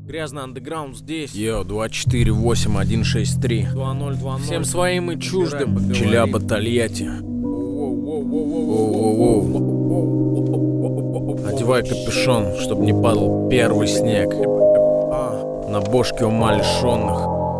Грязный андеграунд здесь. Йо, 248-163. 2020. Всем своим и чуждым. Челяба, Тольятти. Одевай капюшон, чтобы не падал первый снег. На бошке ума лишенных.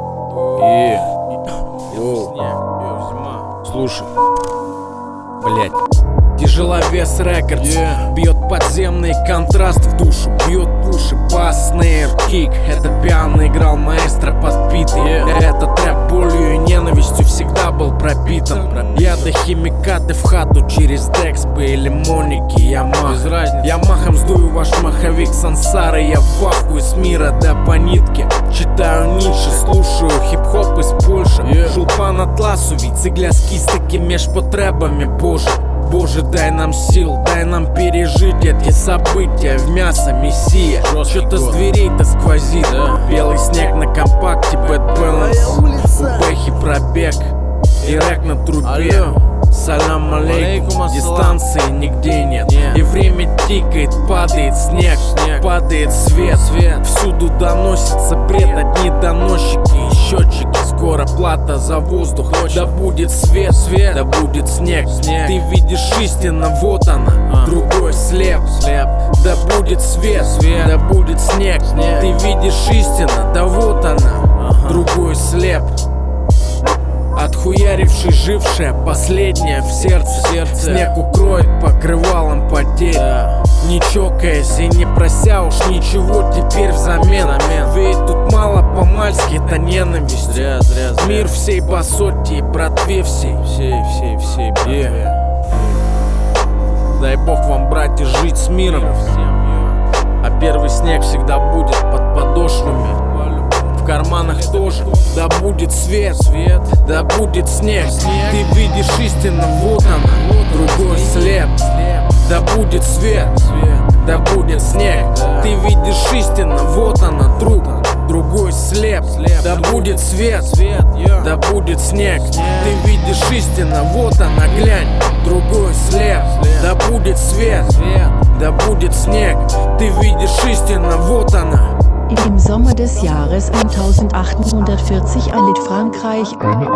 Слушай, блять. Тяжеловес рекордс, бьет подземный контраст в душу, бьет в уши бас, снейр, кик. Это пьяно играл маэстро подпитый. Этот рэп болью и ненавистью всегда был пропитан. Яды, химикаты в хату через Декспы или Моники. Я махом сдую ваш маховик сансары. Я в ахуе с мира до по нитке. Читаю Ницше, слушаю хип-хоп из Польши. Шулпан атласу, ведь цыгляски стыки меж потребами, боже. Боже, дай нам сил, дай нам пережить эти события. В мясо мессия. Что-то с дверей-то сквозит. Белый снег на компакте, Bad Balance. У Бэхи пробег и рэк на трубе. Салам алейкум, дистанции нигде нет. И время тикает, падает снег, падает свет. Всюду доносится бред, одни доносчики и счетчики. Скоро плата за воздух, да будет свет, да будет снег. Ты видишь истину, вот она, другой слеп. Да будет свет, да будет снег. Ты видишь истину, да вот она, другой слеп. Отхуяривший жившая, последняя в сердце. Снег укроет покрывалом потерь. Не чокаясь и не прося уж ничего теперь взамен. Ведь тут мало по-мальски, это ненависть. Мир всей басоте и братве всей. Дай бог вам, братья, жить с миром. А первый снег всегда будет под подошвами. В карманах тоже, да будет свет, да будет снег. Ты видишь истину, вот она, другой слеп. Да будет свет, да будет снег. Ты видишь истину, вот она, другой слеп. Да будет свет, да будет снег. Ты видишь истину, вот она, глянь, другой слеп. Да будет свет, да будет снег. Ты видишь истину, вот она. Im Sommer des Jahres 1840 erlitt Frankreich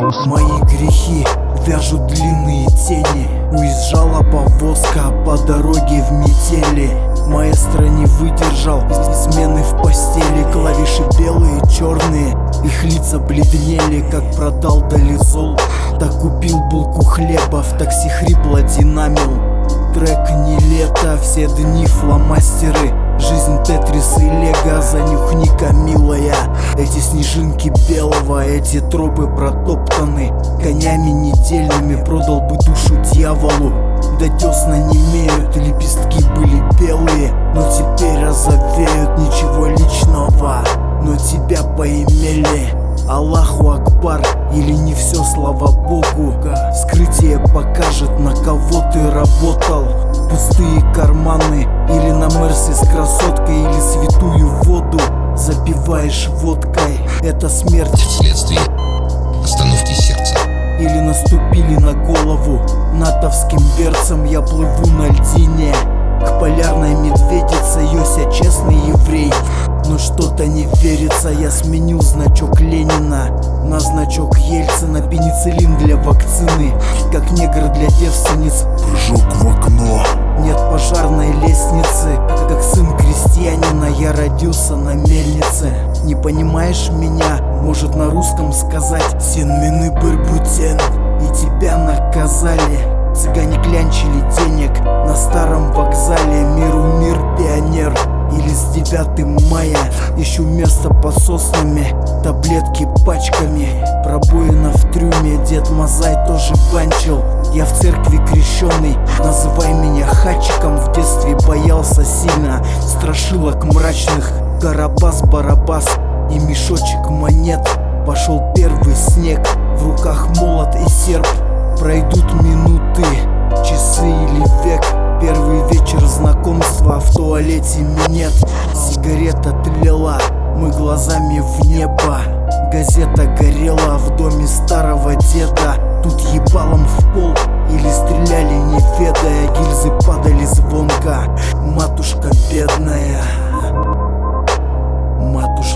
Мои грехи вяжут длинные тени. Уезжала повозка по дороге в метели. Маэстро не выдержал измены в постели. Клавиши белые, черные, их лица бледнели. Как продал долизол, так купил булку хлеба. В такси хрипло динамил. Трек не лето, все дни фломастеры. Жизнь Тетрис и Лего, занюхни-ка, милая. Эти снежинки белого, эти тропы протоптаны конями недельными. Продал бы душу дьяволу, да десна не имеют. Лепестки были белые, но теперь розовеют. Ничего личного, но тебя поимели. Аллаху Акбар, или не все, слава Богу. Вскрытие покажет, на кого ты работал. Пустые карманы, или на Мерсе с красоткой, или святую воду запиваешь водкой. Это смерть вследствие остановки сердца. Или наступили на голову натовским берцем. Я плыву на льдине к полярной медведице. Йося честный еврей, но что-то не верится. Я сменил значок Ленина на значок Ельцина. Пенициллин для вакцины, как негр для девственниц. Прыжок в окно. Нет пожарной лестницы. Как сын крестьянина я родился на мельнице. Не понимаешь меня? Может на русском сказать «Сен-мены бырбутен». И тебя наказали. Цыгане клянчили денег на старом вокзале. Миру мир, пионер. Или с 9 мая ищу место под соснами. Таблетки пачками, пробоина в трюме. Дед Мазай тоже банчил. Я в церкви крещеный, называй меня Хачиком. В детстве боялся сильно страшилок мрачных. Карабас-барабас и мешочек монет. Пошел первый снег, в руках молот и серп. Пройдут минуты, часы или век. Первый вечер знакомства, в туалете минет. Сигарета тлела, мы глазами в небо. Газета горела в доме старого деда. Тут ебалом в пол или стреляли, не ведая. Гильзы падали звонко. Матушка бедная, матушка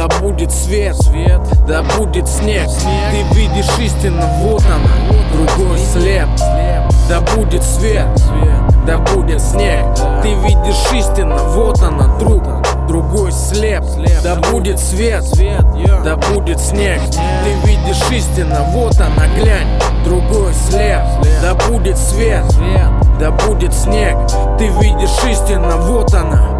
да будет свет, да будет снег. Ты видишь истину, вот она, другой слеп. Да будет свет, да будет снег. Ты видишь истину, вот она, другой слеп. Да будет свет, да будет снег. Ты видишь истину, вот она, глянь, другой слеп. Да будет свет, да будет снег. Ты видишь истину, вот она.